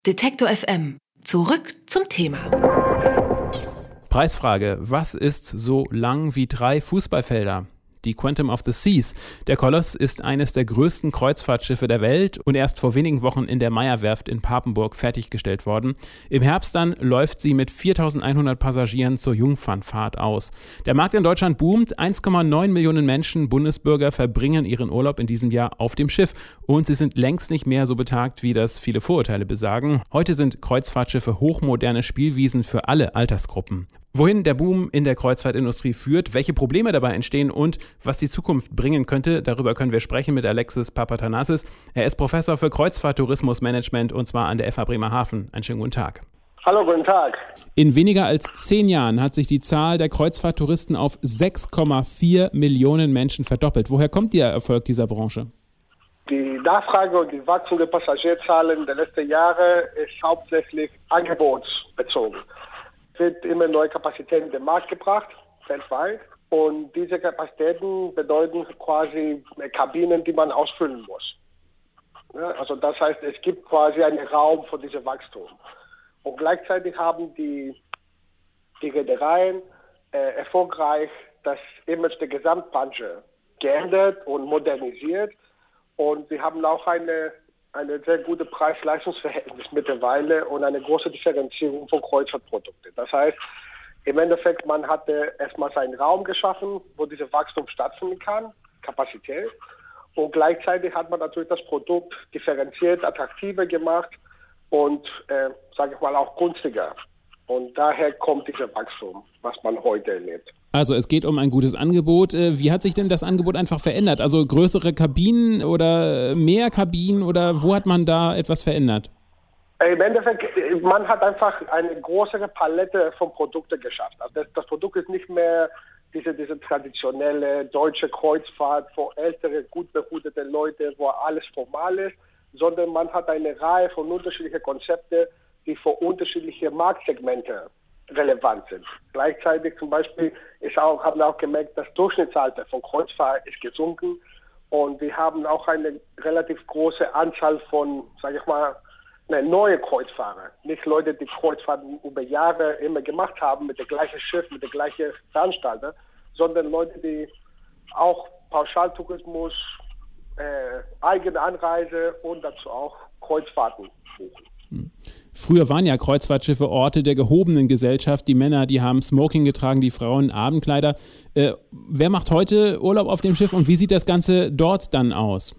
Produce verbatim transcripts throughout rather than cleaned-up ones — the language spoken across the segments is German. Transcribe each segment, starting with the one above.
Detektor F M. Zurück zum Thema. Preisfrage. Was ist so lang wie drei Fußballfelder? Die Quantum of the Seas. Der Koloss ist eines der größten Kreuzfahrtschiffe der Welt und erst vor wenigen Wochen in der Meyer-Werft in Papenburg fertiggestellt worden. Im Herbst dann läuft sie mit viertausendeinhundert Passagieren zur Jungfernfahrt aus. Der Markt in Deutschland boomt. eins Komma neun Millionen Menschen, Bundesbürger, verbringen ihren Urlaub in diesem Jahr auf dem Schiff. Und sie sind längst nicht mehr so betagt, wie das viele Vorurteile besagen. Heute sind Kreuzfahrtschiffe hochmoderne Spielwiesen für alle Altersgruppen. Wohin der Boom in der Kreuzfahrtindustrie führt, welche Probleme dabei entstehen und was die Zukunft bringen könnte, darüber können wir sprechen mit Alexis Papathanasis. Er ist Professor für Kreuzfahrt-Tourismusmanagement und zwar an der F H Bremerhaven. Einen schönen guten Tag. Hallo, guten Tag. In weniger als zehn Jahren hat sich die Zahl der Kreuzfahrttouristen auf sechs Komma vier Millionen Menschen verdoppelt. Woher kommt der Erfolg dieser Branche? Die Nachfrage und die Wachstum der Passagierzahlen der letzten Jahre ist hauptsächlich angebotsbezogen. Es wird immer neue Kapazitäten in den Markt gebracht, weltweit. Und diese Kapazitäten bedeuten quasi Kabinen, die man ausfüllen muss. Ja, also das heißt, es gibt quasi einen Raum für dieses Wachstum. Und gleichzeitig haben die, die Reedereien äh, erfolgreich das Image der Gesamtbranche geändert und modernisiert. Und wir haben auch eine, eine sehr gute Preis-Leistungs-Verhältnis mittlerweile und eine große Differenzierung von Kreuzfahrtprodukten. Das heißt, im Endeffekt, man hatte erstmal einen Raum geschaffen, wo dieses Wachstum stattfinden kann, Kapazität. Und gleichzeitig hat man natürlich das Produkt differenziert, attraktiver gemacht und, äh, sage ich mal, auch günstiger. Und daher kommt dieser Wachstum, was man heute erlebt. Also es geht um ein gutes Angebot. Wie hat sich denn das Angebot einfach verändert? Also größere Kabinen oder mehr Kabinen oder wo hat man da etwas verändert? Im Endeffekt, man hat einfach eine größere Palette von Produkten geschafft. Also das, das Produkt ist nicht mehr diese, diese traditionelle deutsche Kreuzfahrt für ältere, gut behutete Leute, wo alles formal ist, sondern man hat eine Reihe von unterschiedlichen Konzepten, die für unterschiedliche Marktsegmente relevant sind. Gleichzeitig zum Beispiel ist auch, haben wir auch gemerkt, das Durchschnittsalter von Kreuzfahrt ist gesunken und wir haben auch eine relativ große Anzahl von, sage ich mal, ne, neue Kreuzfahrer. Nicht Leute, die Kreuzfahrten über Jahre immer gemacht haben mit dem gleichen Schiff, mit dem gleichen Veranstalter, sondern Leute, die auch Pauschaltourismus, äh, eigene Anreise und dazu auch Kreuzfahrten buchen. Früher waren ja Kreuzfahrtschiffe Orte der gehobenen Gesellschaft. Die Männer, die haben Smoking getragen, die Frauen Abendkleider. Äh, wer macht heute Urlaub auf dem Schiff und wie sieht das Ganze dort dann aus?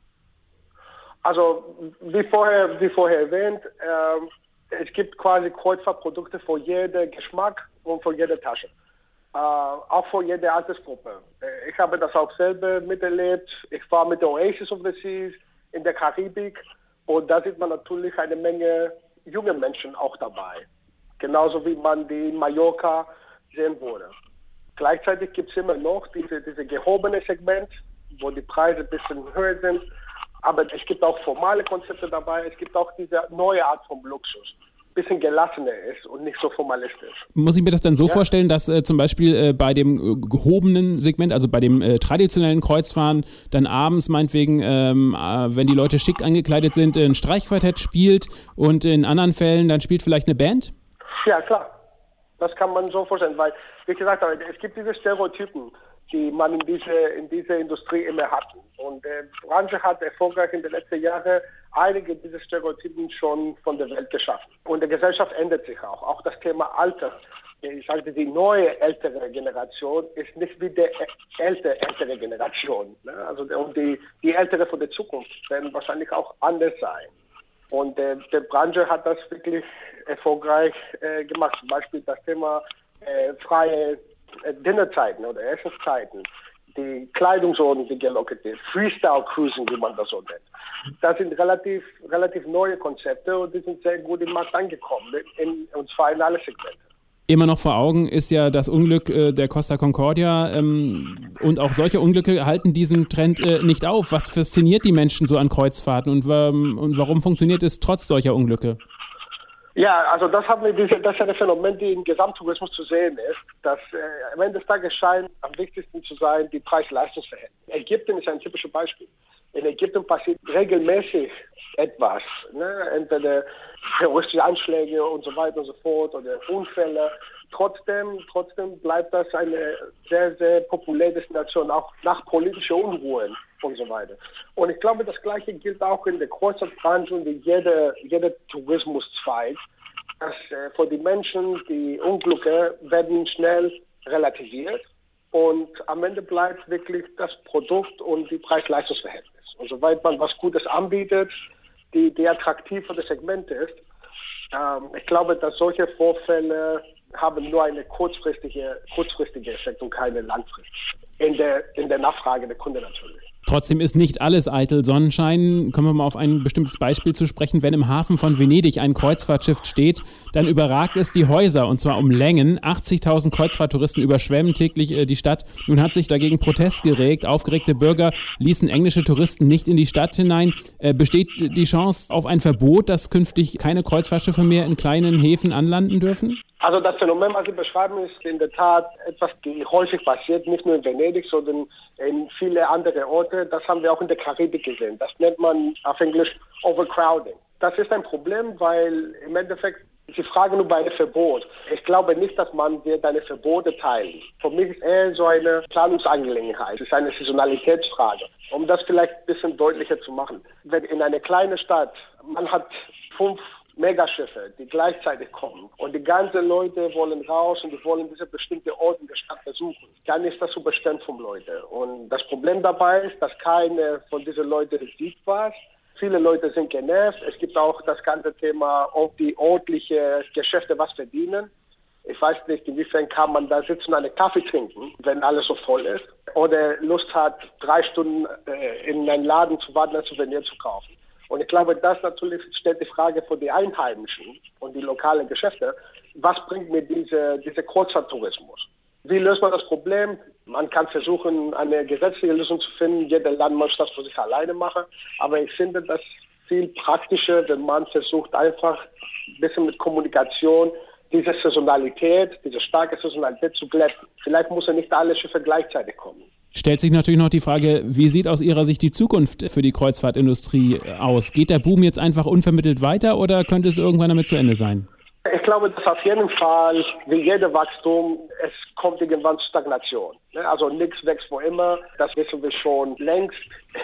Also wie vorher, wie vorher erwähnt, äh, es gibt quasi Kreuzfahrtprodukte für jeden Geschmack und für jede Tasche. Äh, auch für jede Altersgruppe. Äh, ich habe das auch selber miterlebt. Ich war mit der Oasis of the Seas in der Karibik. Und da sieht man natürlich eine Menge junge Menschen auch dabei. Genauso wie man die in Mallorca sehen würde. Gleichzeitig gibt es immer noch diese, diese gehobene Segment, wo die Preise ein bisschen höher sind. Aber es gibt auch formale Konzepte dabei. Es gibt auch diese neue Art von Luxus. Bisschen gelassener ist und nicht so formalistisch. Muss ich mir das dann so ja. vorstellen, dass äh, zum Beispiel äh, bei dem äh, gehobenen Segment, also bei dem äh, traditionellen Kreuzfahren, dann abends meinetwegen, ähm, äh, wenn die Leute schick angekleidet sind, ein Streichquartett spielt und in anderen Fällen dann spielt vielleicht eine Band? Ja, klar. Das kann man so vorstellen, weil, wie gesagt, es gibt diese Stereotypen, die man in dieser in diese Industrie immer hat. Und die Branche hat erfolgreich in den letzten Jahren einige dieser Stereotypen schon von der Welt geschaffen. Und die Gesellschaft ändert sich auch. Auch das Thema Alter. Ich sagte, die neue ältere Generation ist nicht wie die ältere ältere Generation. Ne? Also und die, die ältere von der Zukunft werden wahrscheinlich auch anders sein. Und äh, die Branche hat das wirklich erfolgreich äh, gemacht. Zum Beispiel das Thema äh, freie Dinnerzeiten oder Essenszeiten, die Kleidungsordnung, die gelockert wird, Freestyle-Cruising, wie man das so nennt. Das sind relativ, relativ neue Konzepte und die sind sehr gut im Markt angekommen, in, und zwar in alle Segmente. Immer noch vor Augen ist ja das Unglück äh, der Costa Concordia ähm, und auch solche Unglücke halten diesen Trend äh, nicht auf. Was fasziniert die Menschen so an Kreuzfahrten und, ähm, und warum funktioniert es trotz solcher Unglücke? Ja, also das haben wir diese, das ist ein Phänomen, die im Gesamttourismus zu sehen ist, dass äh, am Ende des Tages scheint am wichtigsten zu sein die Preis-Leistungs-Verhältnis. Ägypten ist ein typisches Beispiel. In Ägypten passiert regelmäßig etwas, ne? Entweder terroristische Anschläge und so weiter und so fort oder Unfälle. Trotzdem, trotzdem bleibt das eine sehr, sehr populäre Destination, auch nach politischen Unruhen und so weiter. Und ich glaube, das Gleiche gilt auch in der Kreuzfahrtbranche und in jeder, jeder Tourismuszweig, dass äh, für die Menschen die Unglücke werden schnell relativiert und am Ende bleibt wirklich das Produkt und die Preis-Leistungs-Verhältnis. Und soweit man was Gutes anbietet, die, die attraktiv für das Segment ist, ähm, ich glaube, dass solche Vorfälle haben nur eine kurzfristige, kurzfristige Effekt und keine langfristige. In der, in der Nachfrage der Kunden natürlich. Trotzdem ist nicht alles eitel Sonnenschein. Kommen wir mal auf ein bestimmtes Beispiel zu sprechen. Wenn im Hafen von Venedig ein Kreuzfahrtschiff steht, dann überragt es die Häuser und zwar um Längen. achtzigtausend Kreuzfahrttouristen überschwemmen täglich äh, die Stadt. Nun hat sich dagegen Protest geregt. Aufgeregte Bürger ließen englische Touristen nicht in die Stadt hinein. Äh, besteht die Chance auf ein Verbot, dass künftig keine Kreuzfahrtschiffe mehr in kleinen Häfen anlanden dürfen? Also das Phänomen, was Sie beschreiben, ist in der Tat etwas, die häufig passiert, nicht nur in Venedig, sondern in viele andere Orte. Das haben wir auch in der Karibik gesehen. Das nennt man auf Englisch Overcrowding. Das ist ein Problem, weil im Endeffekt Sie fragen über ein Verbot. Ich glaube nicht, dass man wird eine Verbote teilen. Für mich ist eher so eine Planungsangelegenheit. Es ist eine Saisonalitätsfrage. Um das vielleicht ein bisschen deutlicher zu machen. Wenn in eine kleine Stadt, man hat fünf Megaschiffe, die gleichzeitig kommen und die ganzen Leute wollen raus und die wollen diese bestimmte Orte in der Stadt besuchen, dann ist das überstemmt von Leuten. Und das Problem dabei ist, dass keine von diesen Leuten sieht was. Viele Leute sind genervt. Es gibt auch das ganze Thema, ob die örtlichen Geschäfte was verdienen. Ich weiß nicht, inwiefern kann man da sitzen und einen Kaffee trinken, wenn alles so voll ist. Oder Lust hat, drei Stunden äh, in einen Laden zu warten, ein Souvenir zu kaufen. Und ich glaube, das natürlich stellt die Frage für die Einheimischen und die lokalen Geschäfte, was bringt mir diese, diese Kreuzfahrttourismus? Wie löst man das Problem? Man kann versuchen, eine gesetzliche Lösung zu finden. Jeder Land muss das für sich alleine machen. Aber ich finde das viel praktischer, wenn man versucht, einfach ein bisschen mit Kommunikation diese Saisonalität, diese starke Saisonalität zu glätten. Vielleicht muss ja nicht alle Schiffe gleichzeitig kommen. Stellt sich natürlich noch die Frage, wie sieht aus Ihrer Sicht die Zukunft für die Kreuzfahrtindustrie aus? Geht der Boom jetzt einfach unvermittelt weiter oder könnte es irgendwann damit zu Ende sein? Ich glaube, dass auf jeden Fall, wie jeder Wachstum, es kommt irgendwann zu Stagnation. Also nichts wächst wo immer, das wissen wir schon längst,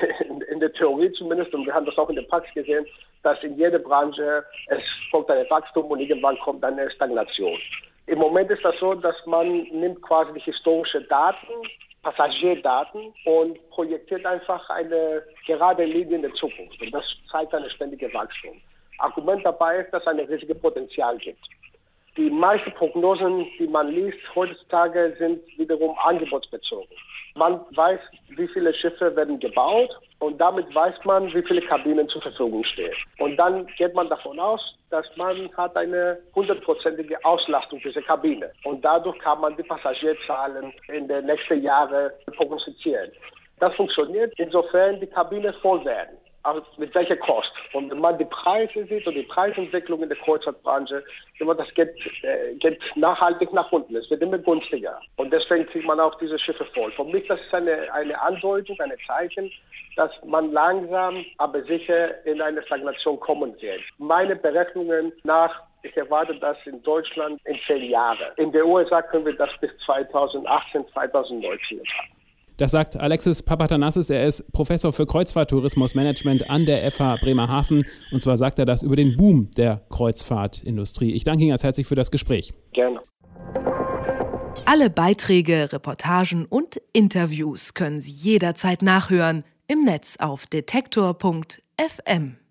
in der Theorie zumindest, und wir haben das auch in der Praxis gesehen, dass in jeder Branche es kommt ein Wachstum und irgendwann kommt eine Stagnation. Im Moment ist das so, dass man nimmt quasi die historischen Daten, Passagierdaten und projektiert einfach eine gerade Linie in der Zukunft. Und das zeigt eine ständige Wachstum. Argument dabei ist, dass es ein riesiges Potenzial gibt. Die meisten Prognosen, die man liest heutzutage, sind wiederum angebotsbezogen. Man weiß, wie viele Schiffe werden gebaut und damit weiß man, wie viele Kabinen zur Verfügung stehen. Und dann geht man davon aus, dass man hat eine hundertprozentige Auslastung dieser Kabine. Und dadurch kann man die Passagierzahlen in den nächsten Jahren prognostizieren. Das funktioniert, insofern die Kabinen voll werden. Also mit welcher Kost. Und wenn man die Preise sieht und die Preisentwicklung in der Kreuzfahrtbranche, immer das geht, äh, geht nachhaltig nach unten. Es wird immer günstiger. Und deswegen kriegt man auch diese Schiffe voll. Für mich das ist eine, eine Andeutung, eine Zeichen, dass man langsam, aber sicher in eine Stagnation kommen wird. Meine Berechnungen nach, ich erwarte das in Deutschland in zehn Jahren. In der U S A können wir das bis zweitausendachtzehn, zweitausendneunzehn haben. Das sagt Alexis Papatanassis. Er ist Professor für Kreuzfahrttourismusmanagement an der F H Bremerhaven. Und zwar sagt er das über den Boom der Kreuzfahrtindustrie. Ich danke Ihnen ganz herzlich für das Gespräch. Gerne. Alle Beiträge, Reportagen und Interviews können Sie jederzeit nachhören im Netz auf detektor punkt f m.